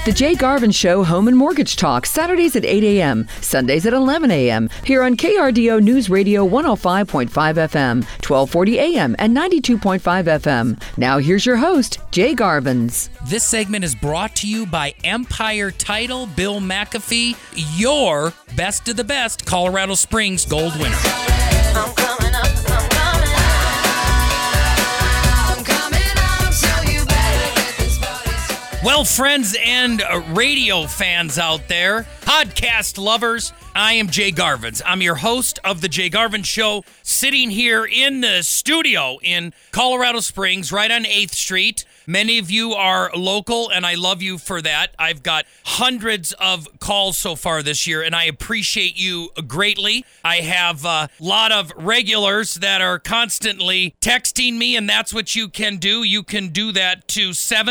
The Jay Garvin Show Home and Mortgage Talk, Saturdays at 8 a.m., Sundays at 11 a.m., here on KRDO News Radio 105.5 FM, 1240 a.m., and 92.5 FM. Now here's your host, Jay Garvins. This segment is brought to you by Empire Title, Bill McAfee, your best of the best Colorado Springs Gold winner. I'm coming up, I'm coming up. I'm coming up, so you better get this party started. Well, friends and radio fans out there, podcast lovers, I am Jay Garvins. I'm your host of The Jay Garvin Show, sitting here in the studio in Colorado Springs, right on 8th Street. Many of you are local, and I love you for that. I've got hundreds of calls so far this year, and I appreciate you greatly. I have a lot of regulars that are constantly texting me, and that's what you can do. You can do that to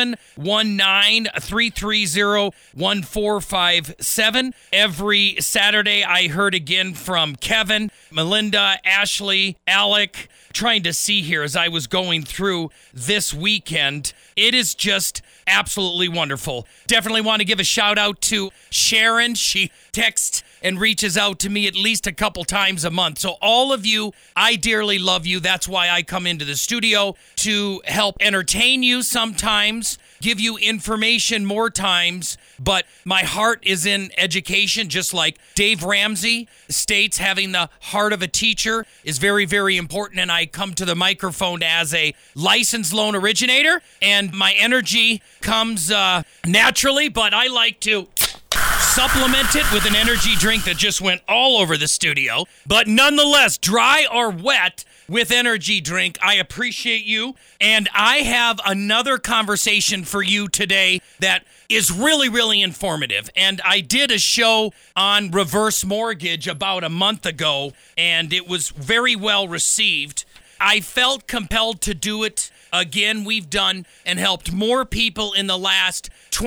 719-330-1457. Every Saturday, I heard again from Kevin, Melinda, Ashley, Alec, trying to see here as I was going through this weekend. It is just absolutely wonderful. Definitely want to give a shout out to Sharon. She texts and reaches out to me at least a couple times a month. So all of you, I dearly love you. That's why I come into the studio to help entertain you sometimes, give you information more times, but my heart is in education, just like Dave Ramsey states, having the heart of a teacher is very, very important, and I come to the microphone as a licensed loan originator, and my energy comes naturally, but I like to supplement it with an energy drink that just went all over the studio, but nonetheless, dry or wet, with energy drink. I appreciate you. And I have another conversation for you today that is really, really informative. And I did a show on reverse mortgage about a month ago, and it was very well received. I felt compelled to do it again. We've done and helped more people in the last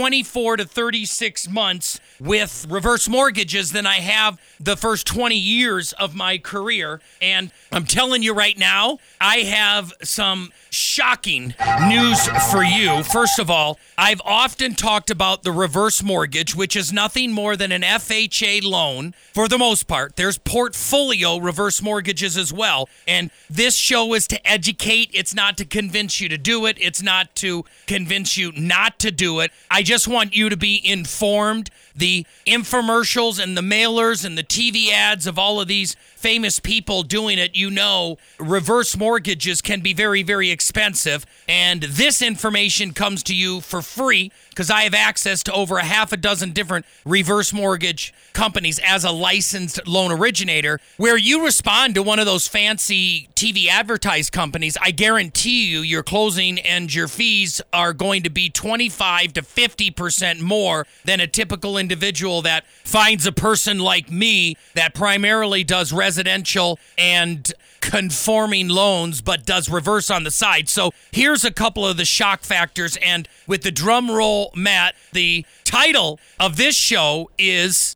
24 to 36 months with reverse mortgages than I have the first 20 years of my career. And I'm telling you right now, I have some shocking news for you. First of all, I've often talked about the reverse mortgage, which is nothing more than an FHA loan for the most part. There's portfolio reverse mortgages as well. And this show is to educate. It's not to convince you to do it. It's not to convince you not to do it. I just want you to be informed. The infomercials and the mailers and the TV ads of all of these famous people doing it, you know, reverse mortgages can be very, very expensive. And this information comes to you for free because I have access to over a half a dozen different reverse mortgage companies as a licensed loan originator. Where you respond to one of those fancy TV advertised companies, I guarantee you your closing and your fees are going to be 25 to 50% more than a typical individual that finds a person like me that primarily does residential and conforming loans, but does reverse on the side. So here's a couple of the shock factors. And with the drum roll, Matt, the title of this show is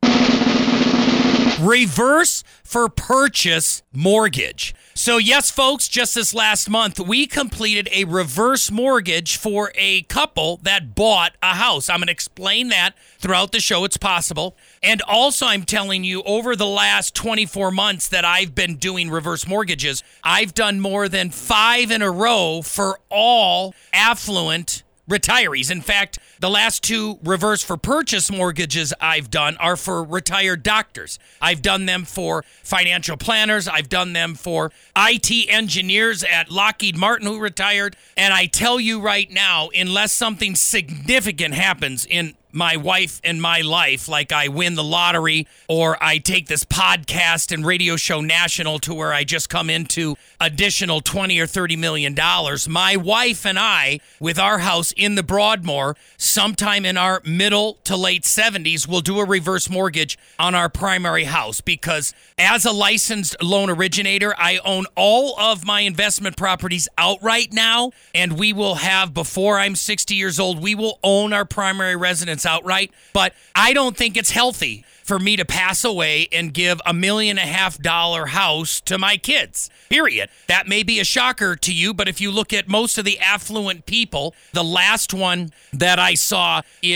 Reverse for Purchase Mortgage. So yes, folks, just this last month, we completed a reverse mortgage for a couple that bought a house. I'm going to explain that throughout the show. It's possible. And also, I'm telling you, over the last 24 months that I've been doing reverse mortgages, I've done more than 5 in a row for all affluent retirees. In fact, the last 2 reverse for purchase mortgages I've done are for retired doctors. I've done them for financial planners. I've done them for IT engineers at Lockheed Martin who retired. And I tell you right now, unless something significant happens in my wife and my life, like I win the lottery or I take this podcast and radio show national to where I just come into additional $20 or $30 million, my wife and I, with our house in the Broadmoor, sometime in our middle to late 70s, will do a reverse mortgage on our primary house because as a licensed loan originator, I own all of my investment properties outright now, and we will have, before I'm 60 years old, we will own our primary residence outright. But I don't think it's healthy for me to pass away and give $1.5 million house to my kids, period. That may be a shocker to you, but if you look at most of the affluent people, the last one that I saw is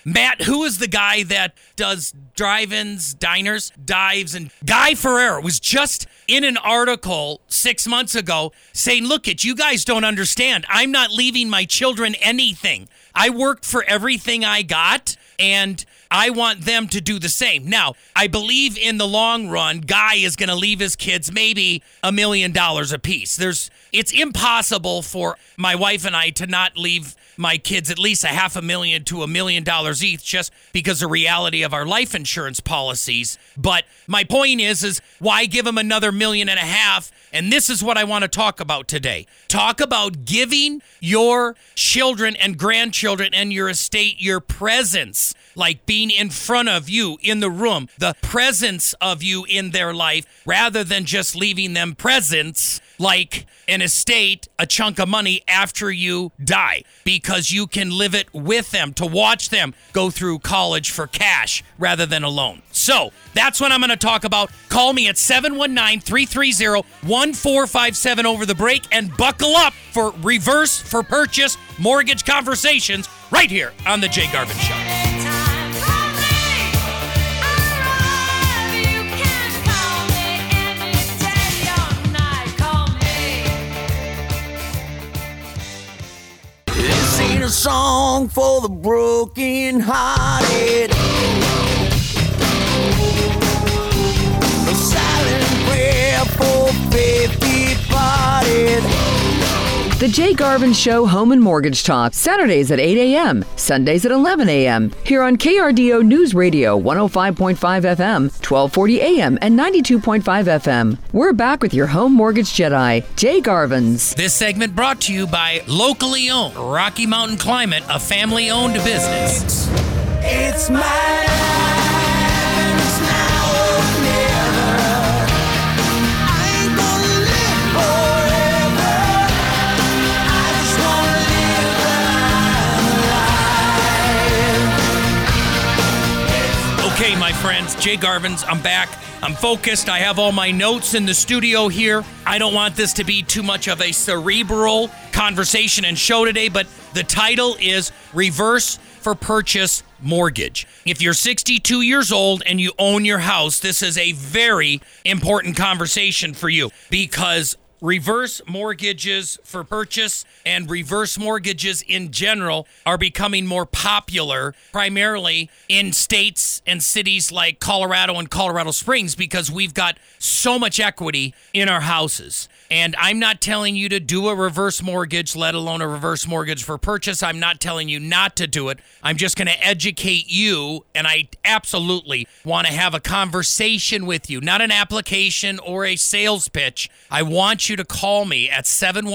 Matt, who is the guy that does drive-ins, diners, dives, and Guy Ferrero was just in an article 6 months ago saying, look, you guys don't understand. I'm not leaving my children anything. I worked for everything I got, and I want them to do the same. Now, I believe in the long run, Guy is going to leave his kids maybe $1 million apiece. It's impossible for my wife and I to not leave my kids at least $500,000 to $1 million each, just because the reality of our life insurance policies. But my point is why give them another $1.5 million? And this is what I want to talk about today. Talk about giving your children and grandchildren and your estate your presence, like being in front of you in the room, the presence of you in their life, rather than just leaving them presents like an estate, a chunk of money after you die, because you can live it with them, to watch them go through college for cash rather than a loan. So that's what I'm going to talk about. Call me at 719-330-1457 over the break and buckle up for reverse for purchase mortgage conversations right here on the Jay Garvin Show. This ain't a song for the broken hearted. A silent prayer for faith departed. The Jay Garvin Show Home and Mortgage Talk, Saturdays at 8 a.m., Sundays at 11 a.m., here on KRDO News Radio 105.5 FM, 1240 a.m., and 92.5 FM. We're back with your home mortgage Jedi, Jay Garvin's. This segment brought to you by locally owned Rocky Mountain Climate, a family-owned business. It's my life, it's now or never. I ain't gonna live forever. I just wanna live my life. Okay, my friends, Jay Garvin's, I'm back. I'm focused. I have all my notes in the studio here. I don't want this to be too much of a cerebral conversation and show today, but the title is Reverse for Purchase Mortgage. If you're 62 years old and you own your house, this is a very important conversation for you, because reverse mortgages for purchase and reverse mortgages in general are becoming more popular, primarily in states and cities like Colorado and Colorado Springs, because we've got so much equity in our houses. And I'm not telling you to do a reverse mortgage, let alone a reverse mortgage for purchase. I'm not telling you not to do it. I'm just going to educate you, and I absolutely want to have a conversation with you, not an application or a sales pitch. I want you to call me at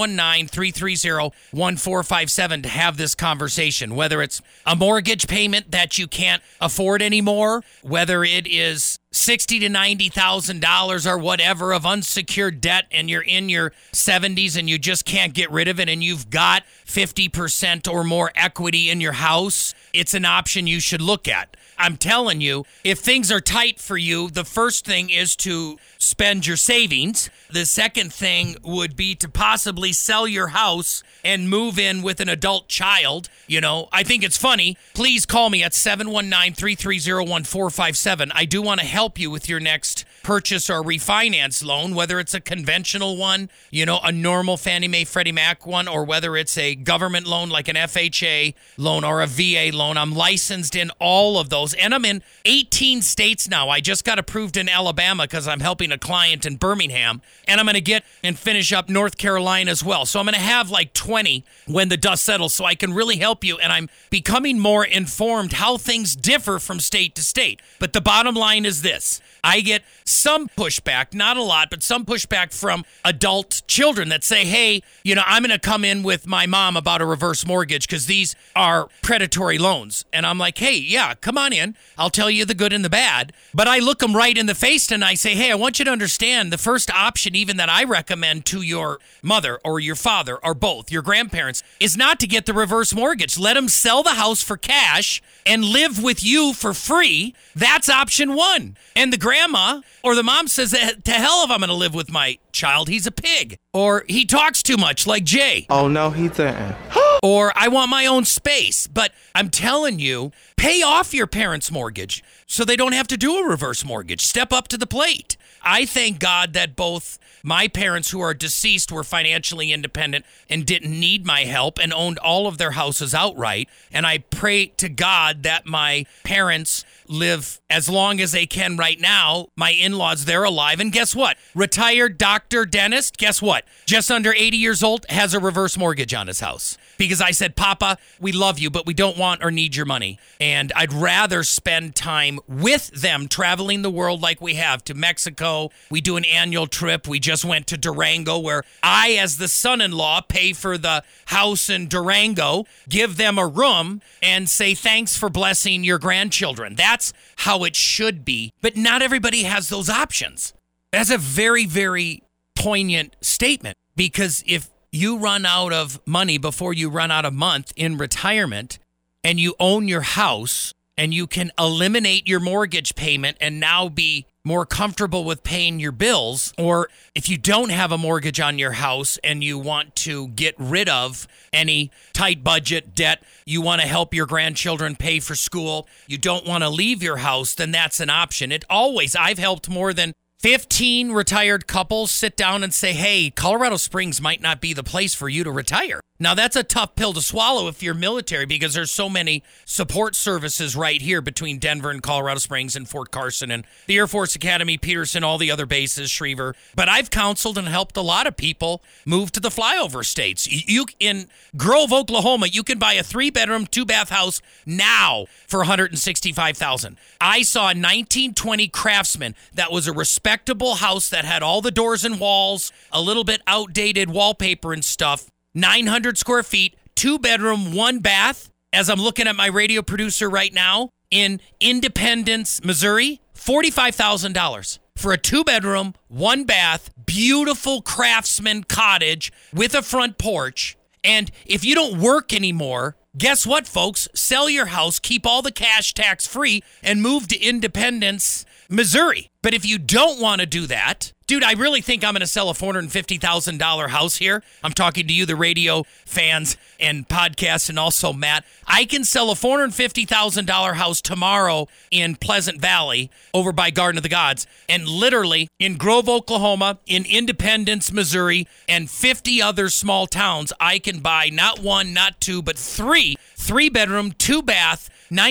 719-330-1457 to have this conversation, whether it's a mortgage payment that you can't afford anymore, whether it is $60,000 to $90,000 or whatever of unsecured debt, and you're in your 70s and you just can't get rid of it, and you've got 50% or more equity in your house. It's an option you should look at. I'm telling you, if things are tight for you, the first thing is to spend your savings. The second thing would be to possibly sell your house and move in with an adult child. You know, I think it's funny. Please call me at 719-330-1457. I do want to help you with your next purchase or refinance loan, whether it's a conventional one, you know, a normal Fannie Mae, Freddie Mac one, or whether it's a government loan like an FHA loan or a VA loan. I'm licensed in all of those, and I'm in 18 states now. I just got approved in Alabama because I'm helping a client in Birmingham, and I'm going to get and finish up North Carolina as well. So I'm going to have like 20 when the dust settles, so I can really help you, and I'm becoming more informed how things differ from state to state. But the bottom line is this. I get some pushback, not a lot, but some pushback from adult children that say, hey, you know, I'm going to come in with my mom about a reverse mortgage because these are predatory loans. And I'm like, hey, yeah, come on in. I'll tell you the good and the bad. But I look them right in the face and I say, hey, I want you to understand the first option even that I recommend to your mother or your father or both, your grandparents, is not to get the reverse mortgage. Let them sell the house for cash and live with you for free. That's option one. And the grandma or the mom says, to hell if I'm going to live with my child. He's a pig. Or he talks too much like Jay. Oh, no, he didn't. or I want my own space. But I'm telling you, pay off your parents' mortgage so they don't have to do a reverse mortgage. Step up to the plate. I thank God that both my parents, who are deceased, were financially independent and didn't need my help and owned all of their houses outright. And I pray to God that my parents live as long as they can right now. My in-laws, they're alive. And guess what? Retired doctor, dentist, guess what? Just under 80 years old, has a reverse mortgage on his house. Because I said, Papa, we love you, but we don't want or need your money. And I'd rather spend time with them traveling the world like we have to Mexico. We do an annual trip. We just went to Durango, where I, as the son-in-law, pay for the house in Durango, give them a room, and say thanks for blessing your grandchildren. That's how it should be. But not everybody has those options. That's a very, very poignant statement, because if you run out of money before you run out of month in retirement, and you own your house, and you can eliminate your mortgage payment and now be more comfortable with paying your bills, or if you don't have a mortgage on your house and you want to get rid of any tight budget debt, you want to help your grandchildren pay for school, you don't want to leave your house, then that's an option. I've helped more than 15 retired couples sit down and say, hey, Colorado Springs might not be the place for you to retire. Now, that's a tough pill to swallow if you're military, because there's so many support services right here between Denver and Colorado Springs and Fort Carson and the Air Force Academy, Peterson, all the other bases, Schriever. But I've counseled and helped a lot of people move to the flyover states. In Grove, Oklahoma, you can buy a 3-bedroom, 2-bath house now for $165,000. I saw a 1920 Craftsman that was a respectable house that had all the doors and walls, a little bit outdated wallpaper and stuff. 900 square feet, 2-bedroom, 1-bath, as I'm looking at my radio producer right now, in Independence, Missouri, $45,000 for a 2-bedroom, 1-bath, beautiful Craftsman cottage with a front porch. And if you don't work anymore, guess what, folks? Sell your house, keep all the cash tax free, and move to Independence, Missouri. But if you don't want to do that, dude, I really think I'm going to sell a $450,000 house here. I'm talking to you, the radio fans and podcasts, and also Matt. I can sell a $450,000 house tomorrow in Pleasant Valley over by Garden of the Gods, and literally in Grove, Oklahoma, in Independence, Missouri, and 50 other small towns, I can buy not 1, not 2, but 3 3-bedroom, 2-bath,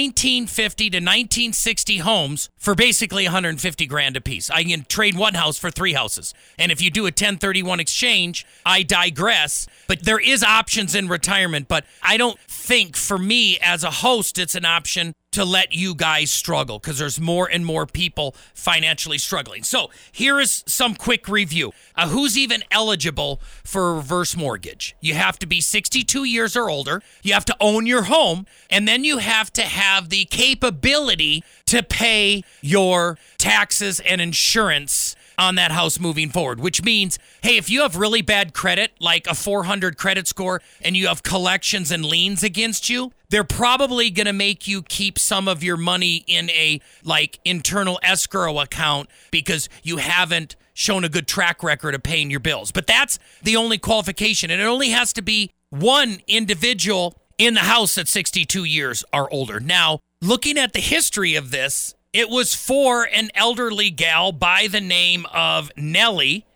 1950 to 1960 homes for basically $150,000 a piece. I can trade one house for 3 houses. And if you do a 1031 exchange, I digress. But there is options in retirement, but I don't think for me as a host, it's an option to let you guys struggle, because there's more and more people financially struggling. So here is some quick review. Who's even eligible for a reverse mortgage? You have to be 62 years or older. You have to own your home. And then you have to have the capability to pay your taxes and insurance on that house moving forward, which means, hey, if you have really bad credit, like a 400 credit score, and you have collections and liens against you, they're probably going to make you keep some of your money in a internal escrow account because you haven't shown a good track record of paying your bills. But that's the only qualification, and it only has to be one individual in the house at 62 years or older. Now, looking at the history of this, it was for an elderly gal by the name of Nellie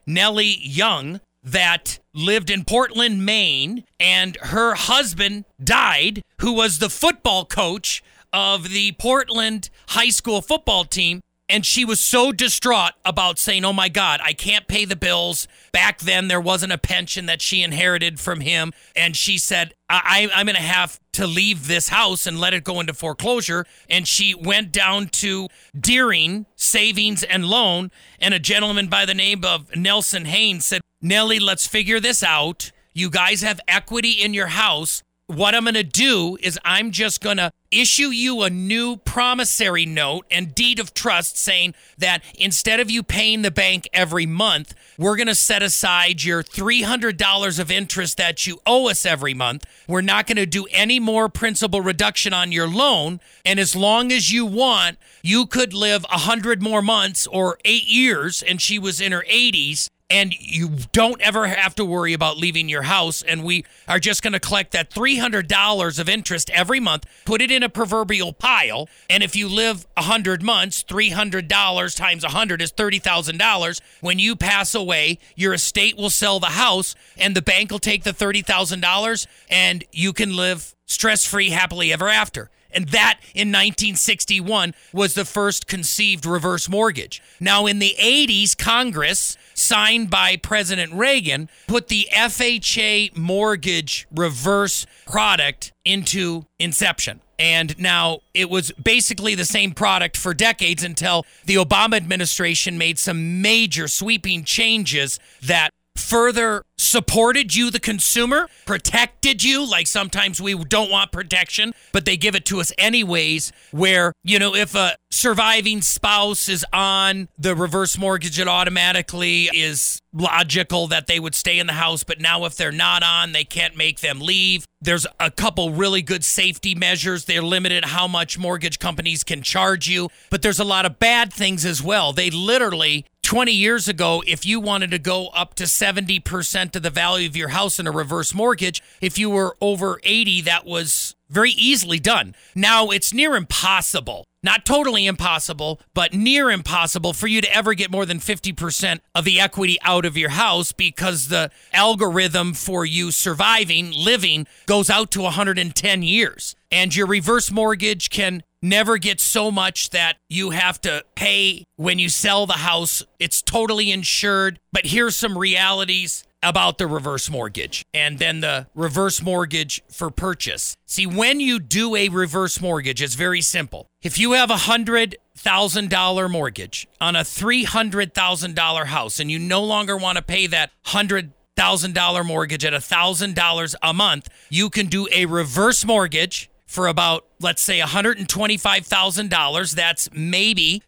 Young, that lived in Portland, Maine, and her husband died, who was the football coach of the Portland high school football team. And she was so distraught about saying, oh my God, I can't pay the bills. Back then, there wasn't a pension that she inherited from him. And she said, I'm going to have to leave this house and let it go into foreclosure. And she went down to Deering Savings and Loan. And a gentleman by the name of Nelson Haynes said, Nellie, let's figure this out. You guys have equity in your house. What I'm going to do is I'm just going to issue you a new promissory note and deed of trust saying that instead of you paying the bank every month, we're going to set aside your $300 of interest that you owe us every month. We're not going to do any more principal reduction on your loan. And as long as you want, you could live 100 more months or 8 years, and she was in her 80s, and you don't ever have to worry about leaving your house. And we are just going to collect that $300 of interest every month, put it in a proverbial pile. And if you live 100 months, $300 times 100 is $30,000. When you pass away, your estate will sell the house and the bank will take the $30,000 and you can live stress-free happily ever after. And that, in 1961, was the first conceived reverse mortgage. Now, in the 80s, Congress, signed by President Reagan, put the FHA mortgage reverse product into inception. And now it was basically the same product for decades until the Obama administration made some major sweeping changes that further supported you, the consumer, protected you. Like sometimes we don't want protection, but they give it to us anyways, where, if a surviving spouse is on the reverse mortgage, it automatically is logical that they would stay in the house. But now if they're not on, they can't make them leave. There's a couple really good safety measures. They're limited how much mortgage companies can charge you, but there's a lot of bad things as well. They literally 20 years ago, if you wanted to go up to 70% of the value of your house in a reverse mortgage, if you were over 80, that was very easily done. Now it's near impossible. Not totally impossible, but near impossible for you to ever get more than 50% of the equity out of your house because the algorithm for you surviving, living, goes out to 110 years. And your reverse mortgage can never get so much that you have to pay when you sell the house. It's totally insured. But here's some realities about the reverse mortgage and then the reverse mortgage for purchase. See, when you do a reverse mortgage, it's very simple. If you have a $100,000 mortgage on a $300,000 house and you no longer want to pay that $100,000 mortgage at $1,000 a month, you can do a reverse mortgage for about, let's say, $125,000. That's maybe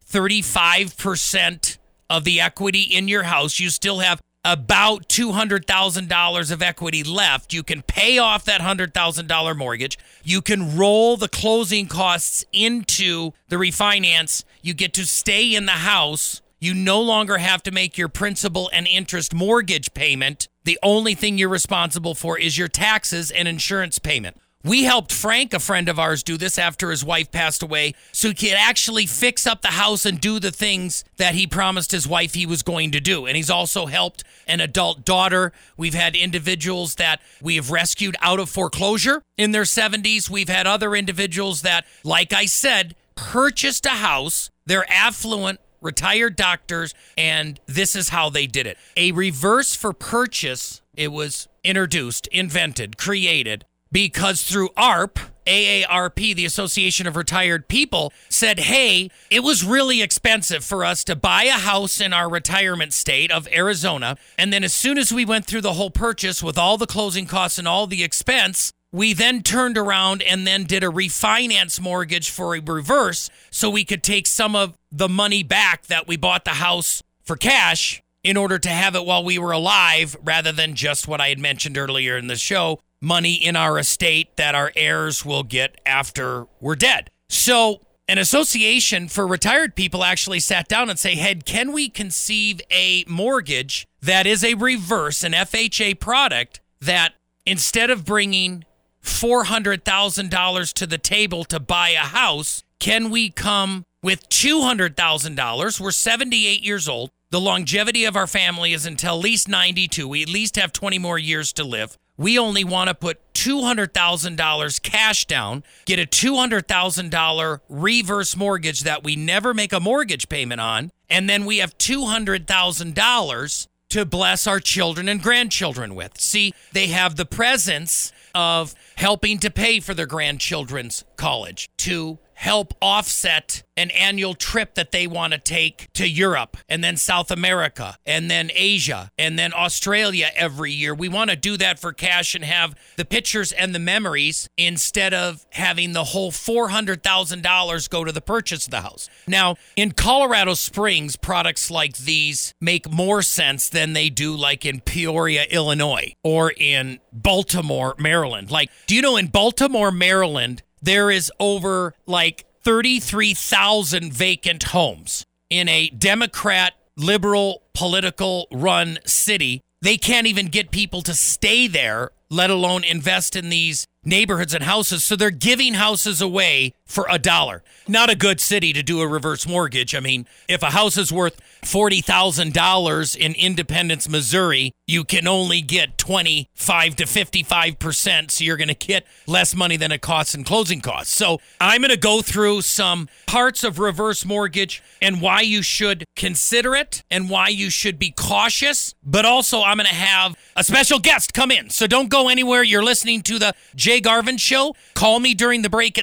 35% of the equity in your house. You still have about $200,000 of equity left. You can pay off that $100,000 mortgage. You can roll the closing costs into the refinance. You get to stay in the house. You no longer have to make your principal and interest mortgage payment. The only thing you're responsible for is your taxes and insurance payment. We helped Frank, a friend of ours, do this after his wife passed away so he could actually fix up the house and do the things that he promised his wife he was going to do. And he's also helped an adult daughter. We've had individuals that we have rescued out of foreclosure in their 70s. We've had other individuals that, like I said, purchased a house. They're affluent, retired doctors, and this is how they did it. A reverse for purchase, it was introduced, invented, created, because through AARP, the Association of Retired People, said, hey, it was really expensive for us to buy a house in our retirement state of Arizona. And then as soon as we went through the whole purchase with all the closing costs and all the expense, we then turned around and then did a refinance mortgage for a reverse so we could take some of the money back that we bought the house for cash in order to have it while we were alive rather than just what I had mentioned earlier in the show, money in our estate that our heirs will get after we're dead. So an association for retired people actually sat down and say, hey, can we conceive a mortgage that is a reverse, an FHA product, that instead of bringing $400,000 to the table to buy a house, can we come with $200,000? We're 78 years old. The longevity of our family is until at least 92. We at least have 20 more years to live. We only want to put $200,000 cash down, get a $200,000 reverse mortgage that we never make a mortgage payment on, and then we have $200,000 to bless our children and grandchildren with. See, they have the presence of helping to pay for their grandchildren's college, to help offset an annual trip that they want to take to Europe and then South America and then Asia and then Australia every year. We want to do that for cash and have the pictures and the memories instead of having the whole $400,000 go to the purchase of the house. Now, in Colorado Springs, products like these make more sense than they do like in Peoria, Illinois, or in Baltimore, Maryland. Like, do you know in Baltimore, Maryland, there is over like 33,000 vacant homes in a Democrat liberal political run city, they can't even get people to stay there, let alone invest in these neighborhoods and houses. So they're giving houses away for $1. Not a good city to do a reverse mortgage. I mean, if a house is worth $40,000 in Independence, Missouri, you can only get 25 to 55%. So you're going to get less money than it costs in closing costs. So I'm going to go through some parts of reverse mortgage and why you should consider it and why you should be cautious. But also I'm going to have a special guest come in. So don't go anywhere. You're listening to the Jay Garvin Show. Call me during the break at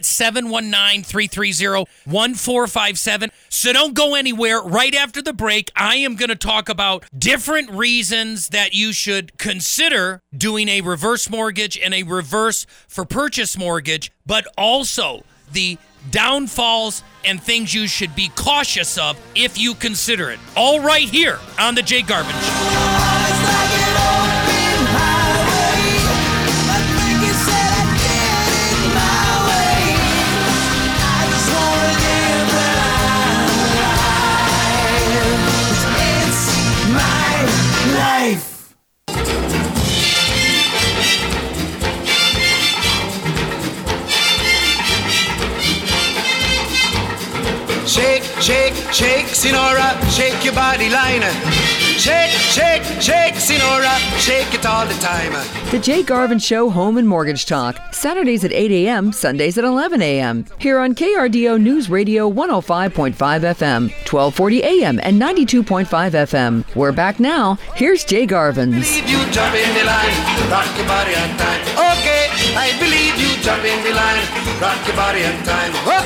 719-330-1457. So don't go anywhere. Right after the break, I am going to talk about different reasons that you should consider doing a reverse mortgage and a reverse for purchase mortgage, but also the downfalls and things you should be cautious of if you consider it. All right here on the Jay Garvin Show. Shake, shake, shake, Sinora, shake your body line. Shake, shake, shake, Sinora, shake it all the time. The Jay Garvin Show Home and Mortgage Talk, Saturdays at 8 a.m., Sundays at 11 a.m. Here on KRDO News Radio 105.5 FM, 1240 a.m. and 92.5 FM. We're back now. Here's Jay Garvin's. Believe you jump in the line, rock your body on time. Okay, I believe you jump in the line, rock your body on time. Whoop.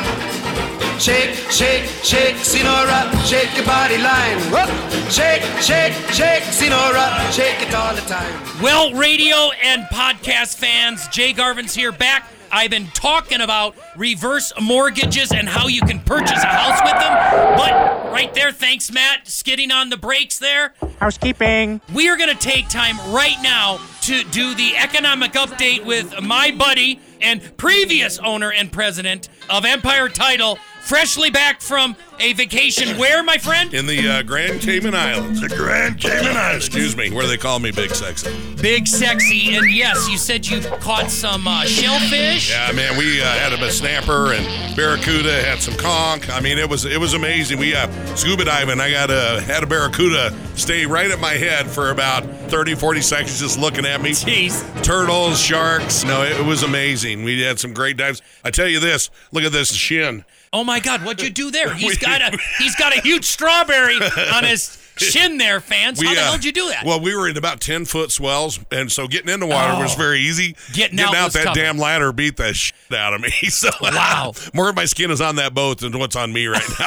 Shake, shake, shake, Sinora, shake your body line. Whoop. Shake, shake, shake, Sinora, shake it all the time. Well, radio and podcast fans, Jay Garvin's here back. I've been talking about reverse mortgages and how you can purchase a house with them. But right there, thanks, Matt, skidding on the brakes there. Housekeeping. We are going to take time right now to do the economic update with my buddy and previous owner and president of Empire Title, freshly back from a vacation. Where, my friend? In the Grand Cayman Islands. The Grand Cayman Islands. Excuse me, where they call me Big Sexy. Big Sexy. And yes, you said you caught some shellfish. Yeah, man, we had a snapper and barracuda, had some conch. I mean, it was amazing. We scuba diving. I had a barracuda stay right at my head for about 30, 40 seconds just looking at me. Jeez. Turtles, sharks. No, it was amazing. We had some great dives. I tell you this, look at this shin. Oh my God, what'd you do there? He's got a huge strawberry on his shin there, fans. How the hell did you do that? Well, we were in about 10-foot swells, and so getting in the water was very easy. Getting out was that tough. damn ladder beat the shit out of me. So wow. More of my skin is on that boat than what's on me right now.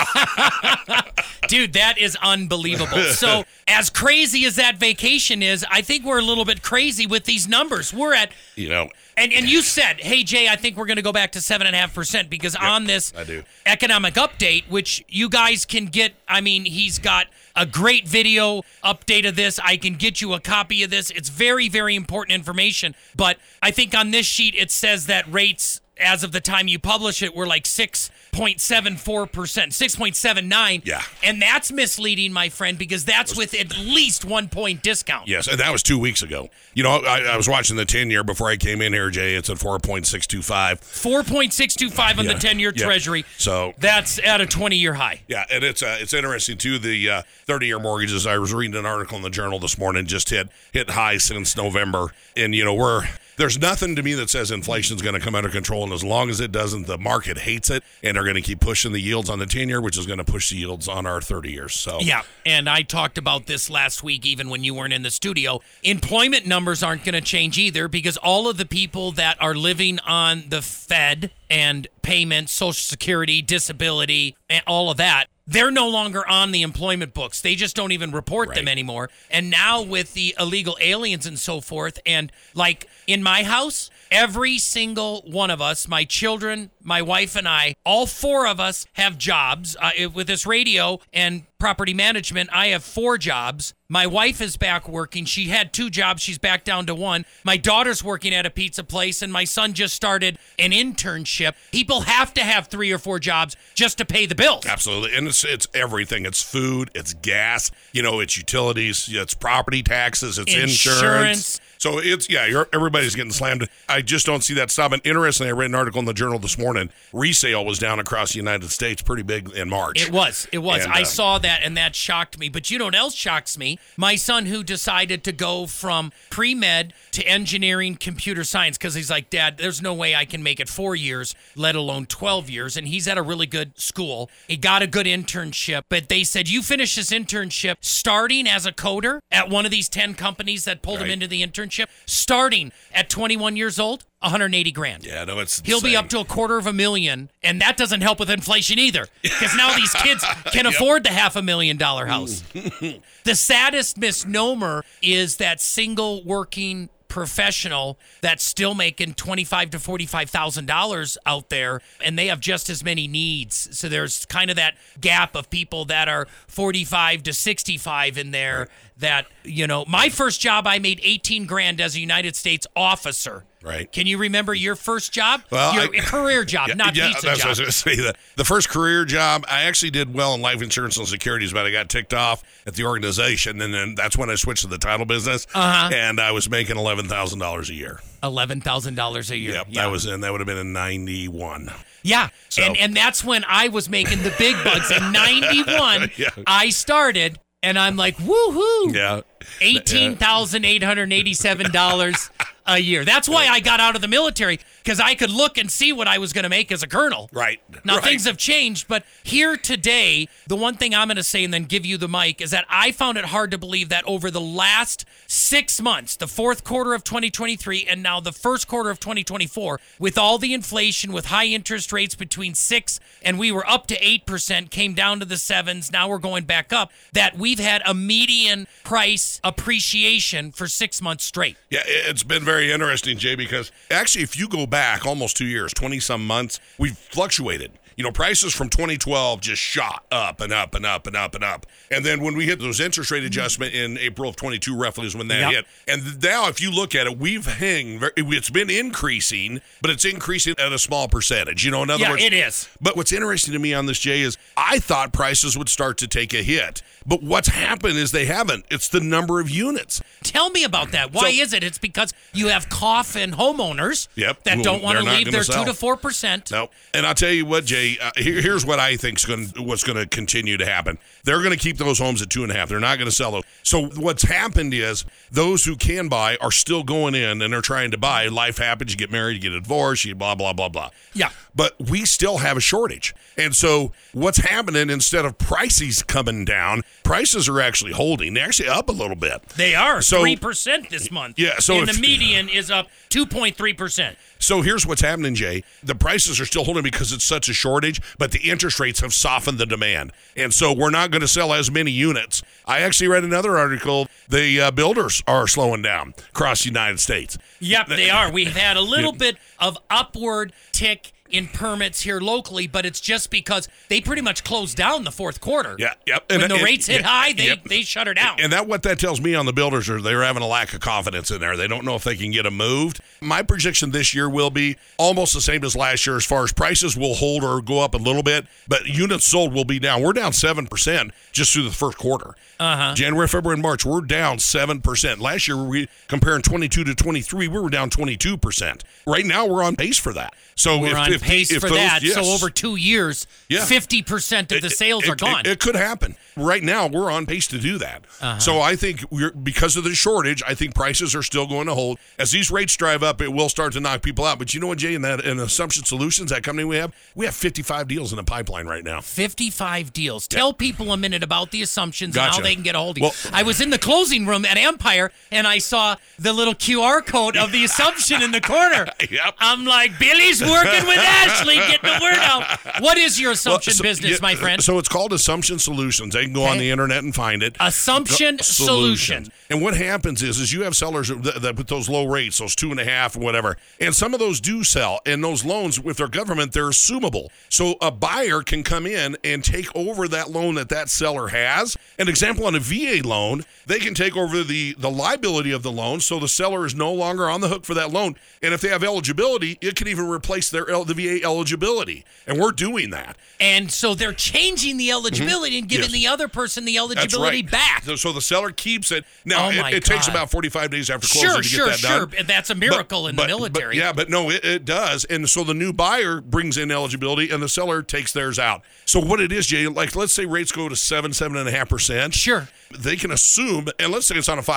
Dude, that is unbelievable. So as crazy as that vacation is, I think we're a little bit crazy with these numbers. We're at, and you said, hey, Jay, I think we're going to go back to 7.5% because on this economic update, which you guys can get, I mean, he's got a great video update of this. I can get you a copy of this. It's very, very important information. But I think on this sheet, it says that rates, as of the time you publish it, were like 6.74%, 6.79. Yeah. And that's misleading, my friend, because that's with at least 1 point discount. Yes, and that was 2 weeks ago. You know, I was watching the 10-year before I came in here, Jay. It's at 4.625. 4.625 on the 10-year Treasury. So that's at a 20-year high. Yeah, and it's interesting, too. The 30-year mortgages, I was reading an article in the Journal this morning, just hit high since November. And, there's nothing to me that says inflation's going to come under control, and as long as it doesn't, the market hates it, and they're going to keep pushing the yields on the 10-year, which is going to push the yields on our 30 years. So yeah, and I talked about this last week, even when you weren't in the studio. Employment numbers aren't going to change either because all of the people that are living on the Fed and payments, Social Security, disability, and all of that, they're no longer on the employment books. They just don't even report them anymore. And now with the illegal aliens and so forth, and like in my house, every single one of us, my children, my wife and I, all four of us have jobs with this radio, and property management. I have 4 jobs. My wife is back working. She had 2 jobs. She's back down to 1. My daughter's working at a pizza place, and my son just started an internship. People have to have 3 or 4 jobs just to pay the bills. Absolutely. And it's everything. It's food, it's gas, it's utilities, it's property taxes, it's insurance. So everybody's getting slammed. I just don't see that stopping. Interestingly, I read an article in the Journal this morning. Resale was down across the United States pretty big in March. It was. And, I saw that, and that shocked me. But you know what else shocks me? My son, who decided to go from pre-med to engineering computer science, because he's like, Dad, there's no way I can make it 4 years, let alone 12 years. And he's at a really good school. He got a good internship. But they said, you finish this internship starting as a coder at one of these 10 companies that pulled him into the internship, starting at 21 years old, $180,000. Yeah, no, it's He'll be up to $250,000, and that doesn't help with inflation either, because now these kids can afford the $500,000 house. The saddest misnomer is that single working professional that's still making $25,000 to $45,000 out there, and they have just as many needs. So there's kind of that gap of people that are 45 to 65 in there. Right. That, my first job, I made $18,000 as a United States officer. Right. Can you remember your first job? Well, your career job, not pizza that's job. What I was going to say. The first career job, I actually did well in life insurance and securities, but I got ticked off at the organization, and then that's when I switched to the title business, and I was making $11,000 a year. $11,000 a year. Yep, yeah. That would have been in 91. Yeah, so. and that's when I was making the big bucks. In 91, I started, and I'm like, woohoo! Yeah. $18,887 a year. That's why I got out of the military, because I could look and see what I was going to make as a colonel. Right. Now, things have changed, but here today, the one thing I'm going to say and then give you the mic is that I found it hard to believe that over the last 6 months, the fourth quarter of 2023 and now the first quarter of 2024, with all the inflation, with high interest rates between 6 and we were up to 8%, came down to the 7s, now we're going back up, that we've had a median price appreciation for 6 months straight. Yeah, it's been very interesting, Jay, because actually if you go back almost 2 years, 20-some months, we've fluctuated. Prices from 2012 just shot up and up and up and up and up. And then when we hit those interest rate adjustment in April of 22, roughly is when that hit. And now if you look at it, it's been increasing, but it's increasing at a small percentage. In other words, it is. But what's interesting to me on this, Jay, is I thought prices would start to take a hit. But what's happened is they haven't. It's the number of units. Tell me about that. Why is it? It's because you have coffin homeowners that don't want to leave their 2 to 4%. No. And I'll tell you what, Jay, here's what I think what's going to continue to happen. They're going to keep those homes at 2.5. They're not going to sell those. So what's happened is those who can buy are still going in and they're trying to buy. Life happens. You get married, you get a divorce, you blah, blah, blah, blah. Yeah. But we still have a shortage. And so what's happening, instead of prices coming down, prices are actually holding. They're actually up a little bit. They are. So 3% this month. Yeah. So the median is up 2.3%. So here's what's happening, Jay. The prices are still holding because it's such a shortage, but the interest rates have softened the demand. And so we're not going to sell as many units. I actually read another article. The builders are slowing down across the United States. Yep, they are. We've had a little bit of upward tick in permits here locally, but it's just because they pretty much closed down the fourth quarter. Yeah, yep. When the rates hit high, they shut her down. And what that tells me on the builders is they're having a lack of confidence in there. They don't know if they can get them moved. My prediction this year will be almost the same as last year as far as prices will hold or go up a little bit, but units sold will be down. We're down 7% just through the first quarter. January, February, and March, we're down 7%. Last year, comparing 22 to 23, we were down 22%. Right now, we're on pace for that. So we're on pace for that. Yes. So over 2 years, 50% of the sales are gone. It could happen. Right now, we're on pace to do that. So I think because of the shortage, I think prices are still going to hold. As these rates drive up, it will start to knock people out. But you know what, Jay, in Assumption Solutions, that company we have 55 deals in the pipeline right now. 55 deals. Tell people a minute about the Assumptions and how they can get a hold of you. Well, I was in the closing room at Empire, and I saw the little QR code of the Assumption in the corner. Yep. I'm like, Billy's working with Ashley getting the word out. What is your assumption business, my friend? So it's called Assumption Solutions. They can go on the internet and find it. Assumption Solutions. And what happens is you have sellers that put those low rates, those 2.5 or whatever, and some of those do sell. And those loans with their government, they're assumable. So a buyer can come in and take over that loan that seller has. An example on a VA loan, they can take over the liability of the loan, so the seller is no longer on the hook for that loan. And if they have eligibility, it can even replace the VA eligibility. And we're doing that. And so they're changing the eligibility and giving the other person the eligibility back. So the seller keeps it. Now, it takes about 45 days after closing to get that done. Sure. That's a miracle in the military. But no, it does. And so the new buyer brings in eligibility, and the seller takes theirs out. So what it is, Jay, like let's say rates go to 7.5%. Sure. They can assume, and let's say it's on a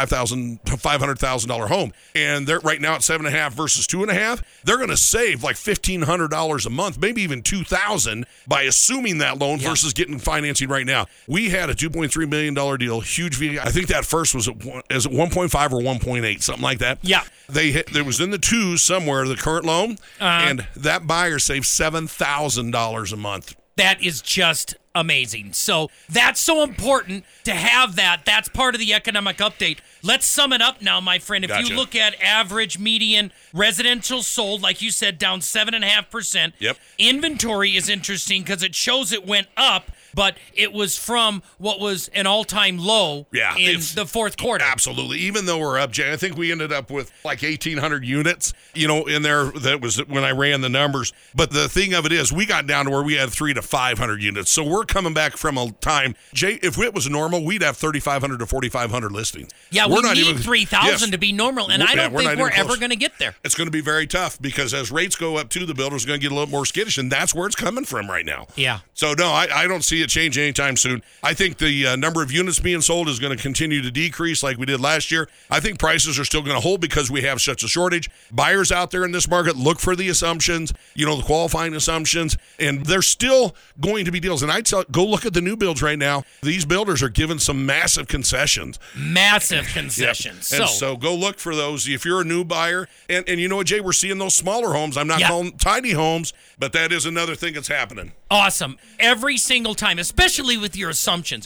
$500,000 home, and they're right now at 7.5 versus 2.5. They're going to save like $1,500 a month, maybe even $2,000 by assuming that loan versus getting financing right now. We had a $2.3 million deal, huge VA. I think that first was at 1.5 or 1.8, something like that. Yeah. There was in the twos somewhere, the current loan, and that buyer saved $7,000 a month. That is just amazing. So that's so important to have that. That's part of the economic update. Let's sum it up now, my friend. If you look at average median residential sold, like you said, down 7.5%. Yep. Inventory is interesting because it shows it went up, but it was from what was an all-time low in the fourth quarter. Absolutely. Even though we're up, Jay, I think we ended up with like 1,800 units, in there. That was when I ran the numbers. But the thing of it is, we got down to where we had 300 to 500 units. So we're coming back from a time, Jay, if it was normal, we'd have 3,500 to 4,500 listings. Yeah, we need 3,000 to be normal, and I don't think we're ever going to get there. It's going to be very tough because as rates go up too, the builders are going to get a little more skittish, and that's where it's coming from right now. Yeah. So, no, I don't see it change anytime soon. I think the number of units being sold is going to continue to decrease like we did last year. I think prices are still going to hold because we have such a shortage. Buyers out there in this market look for the assumptions, the qualifying assumptions, and there's still going to be deals. And go look at the new builds right now. These builders are giving some massive concessions. Massive concessions. Yep. So go look for those if you're a new buyer. And you know what, Jay, we're seeing those smaller homes. I'm not calling tiny homes, but that is another thing that's happening. Awesome. Every single time, especially with your assumptions.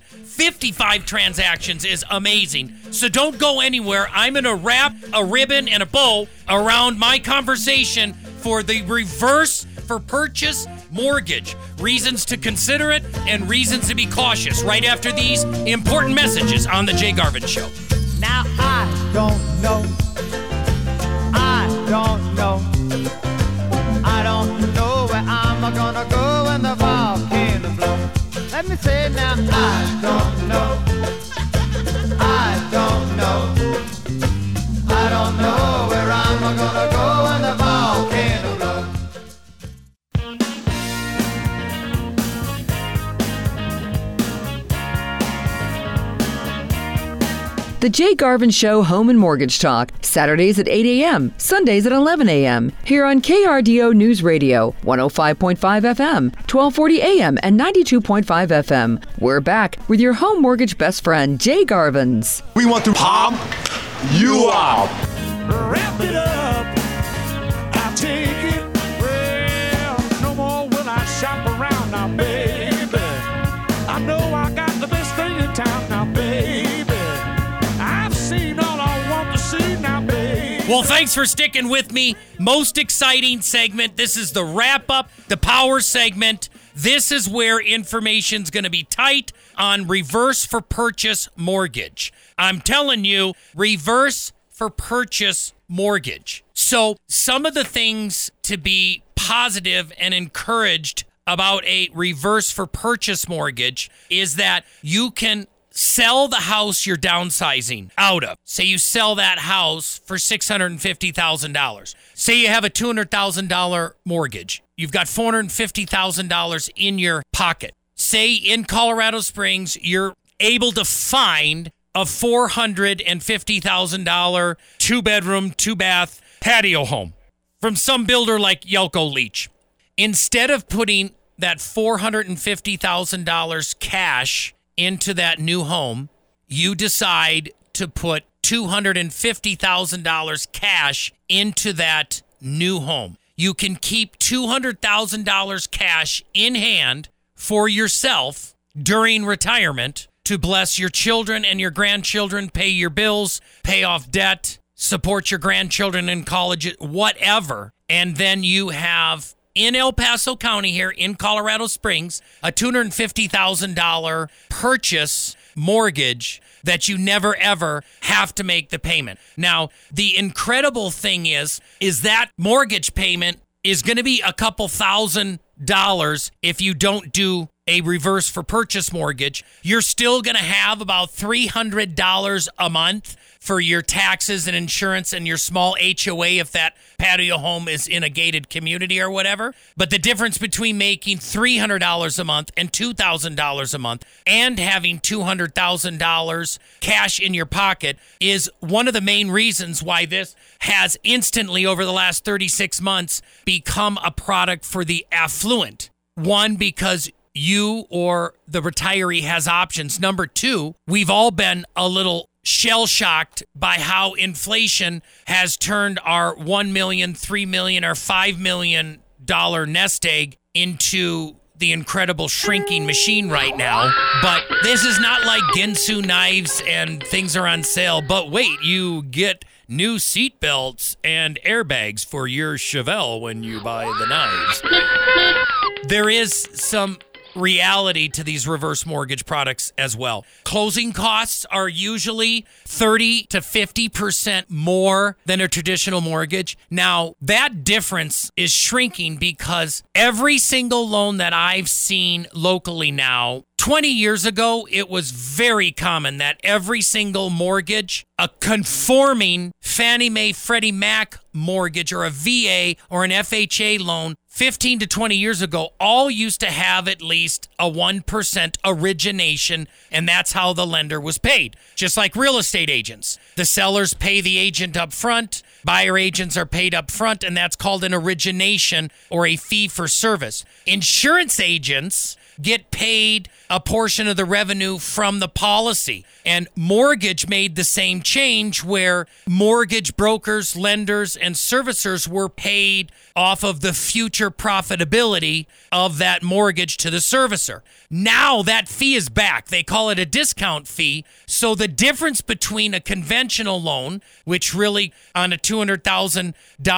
55 transactions is amazing. So don't go anywhere. I'm going to wrap a ribbon and a bow around my conversation for the reverse for purchase mortgage. Reasons to consider it and reasons to be cautious right after these important messages on The Jay Garvin Show. Now I don't know. I don't know where I'm gonna go when the volcano blows. Let me say it now. I don't know. I don't know where I'm gonna go when the volcano blows. The Jay Garvin Show Home and Mortgage Talk, Saturdays at 8 a.m., Sundays at 11 a.m., here on KRDO News Radio, 105.5 FM, 1240 a.m., and 92.5 FM. We're back with your home mortgage best friend, Jay Garvins. We want to pump you up. Wrap it up, I'll take it. Well, no more will I shop around now, baby. I know I got the best thing in town now, baby. I've seen all I want to see now, baby. Well, thanks for sticking with me. Most exciting segment. This is the wrap-up, the power segment. This is where information's going to be tight on reverse for purchase mortgage. I'm telling you, reverse for purchase mortgage. So some of the things to be positive and encouraged about a reverse for purchase mortgage is that you can sell the house you're downsizing out of. Say you sell that house for $650,000. Say you have a $200,000 mortgage. You've got $450,000 in your pocket. Say in Colorado Springs, you're able to find a $450,000 two-bedroom, two-bath patio home from some builder like Yelko Leach. Instead of putting that $450,000 cash into that new home, you decide to put $250,000 cash into that new home. you can keep $200,000 cash in hand for yourself during retirement to bless your children and your grandchildren, pay your bills, pay off debt, support your grandchildren in college, whatever. And then you have, in El Paso County here in Colorado Springs, a $250,000 purchase mortgage that you never, ever have to make the payment. Now, the incredible thing is that mortgage payment is going to be a couple $1,000 if you don't do a reverse for purchase mortgage. You're still going to have about $300 a month for your taxes and insurance and your small HOA if that patio home is in a gated community or whatever. But the difference between making $300 a month and $2,000 a month and having $200,000 cash in your pocket is one of the main reasons why this has instantly, over the last 36 months, become a product for the affluent. One, because you or the retiree has options. Number two, we've all been a little shell-shocked by how inflation has turned our $1 million, $3 million, or $5 million nest egg into the incredible shrinking machine right now. But this is not like Ginsu knives and things are on sale. But wait, you get new seat belts and airbags for your Chevelle when you buy the knives. There is some reality to these reverse mortgage products as well. Closing costs are usually 30 to 50% more than a traditional mortgage. Now, that difference is shrinking because every single loan that I've seen locally now, 20 years ago, it was very common that every single mortgage, a conforming Fannie Mae, Freddie Mac mortgage or a VA or an FHA loan, 15 to 20 years ago, all used to have at least a 1% origination, and that's how the lender was paid. Just like real estate agents. The sellers pay the agent up front, buyer agents are paid up front, and that's called an origination or a fee for service. Insurance agents get paid a portion of the revenue from the policy. And mortgage made the same change where mortgage brokers, lenders, and servicers were paid off of the future profitability of that mortgage to the servicer. Now that fee is back. They call it a discount fee. So the difference between a conventional loan, which really on a $200,000,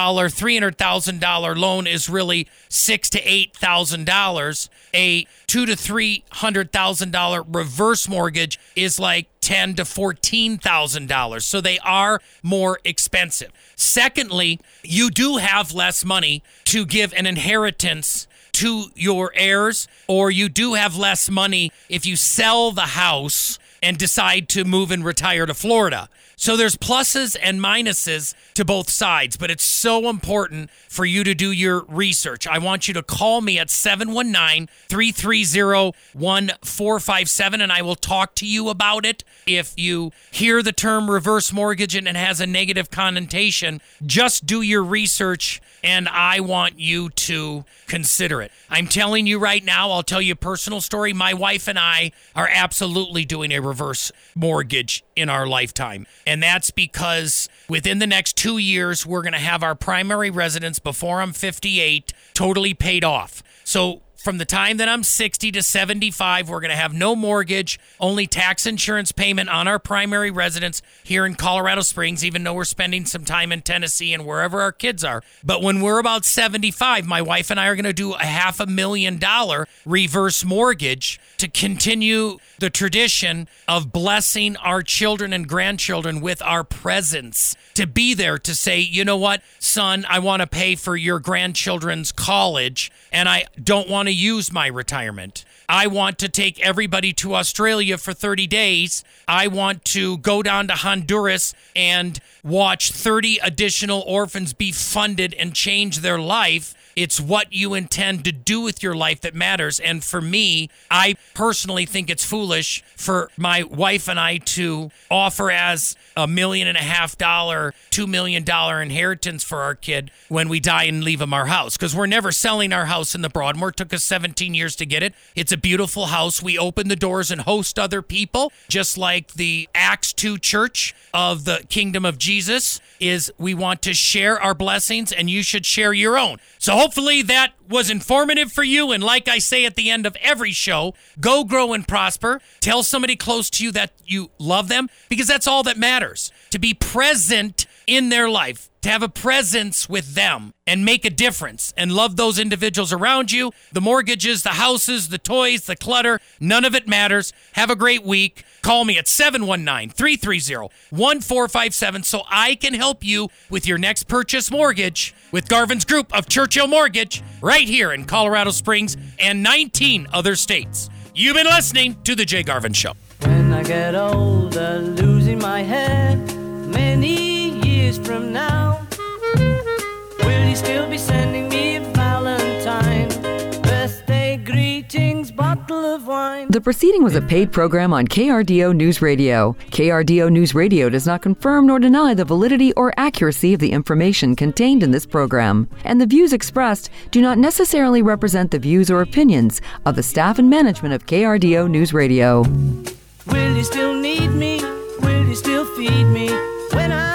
$300,000 loan is really $6,000 to $8,000, a $200,000 to $300,000 reverse mortgage is like $10,000 to $14,000. So they are more expensive. Secondly, you do have less money to give an inheritance to your heirs, or you do have less money if you sell the house and decide to move and retire to Florida. So there's pluses and minuses to both sides, but it's so important for you to do your research. I want you to call me at 719-330-1457, and I will talk to you about it. If you hear the term reverse mortgage and it has a negative connotation, just do your research, and I want you to consider it. I'm telling you right now, I'll tell you a personal story. My wife and I are absolutely doing a reverse mortgage in our lifetime. And that's because within the next 2 years, we're going to have our primary residence before I'm 58 totally paid off. So from the time that I'm 60 to 75, we're going to have no mortgage, only tax insurance payment on our primary residence here in Colorado Springs, even though we're spending some time in Tennessee and wherever our kids are. But when we're about 75, my wife and I are going to do a $500,000 reverse mortgage to continue the tradition of blessing our children and grandchildren with our presence, to be there to say, you know what, son, I want to pay for your grandchildren's college, and I don't want to use my retirement. I want to take everybody to Australia for 30 days. I want to go down to Honduras and watch 30 additional orphans be funded and change their life. It's what you intend to do with your life that matters. And for me, I personally think it's foolish for my wife and I to offer as $1.5 million, $2 million inheritance for our kid when we die and leave him our house. Because we're never selling our house in the Broadmoor. It took us 17 years to get it. It's a beautiful house. We open the doors and host other people, just like the Acts 2 Church of the Kingdom of Jesus is. We want to share our blessings, and you should share your own. So hopefully that was informative for you. And like I say at the end of every show, go grow and prosper. Tell somebody close to you that you love them, because that's all that matters. To be present in their life, to have a presence with them and make a difference and love those individuals around you. The mortgages, the houses, the toys, the clutter, none of it matters. Have a great week. Call me at 719-330-1457 so I can help you with your next purchase mortgage with Garvin's Group of Churchill Mortgage right here in Colorado Springs and 19 other states. You've been listening to The Jay Garvin Show. When I get older, losing my hair, many years from now, will you still be sending me a Valentine? Birthday greetings, bottle of wine. The proceeding was a paid program on KRDO News Radio. KRDO News Radio does not confirm nor deny the validity or accuracy of the information contained in this program, and the views expressed do not necessarily represent the views or opinions of the staff and management of KRDO News Radio. Will you still need me? Will you still feed me when I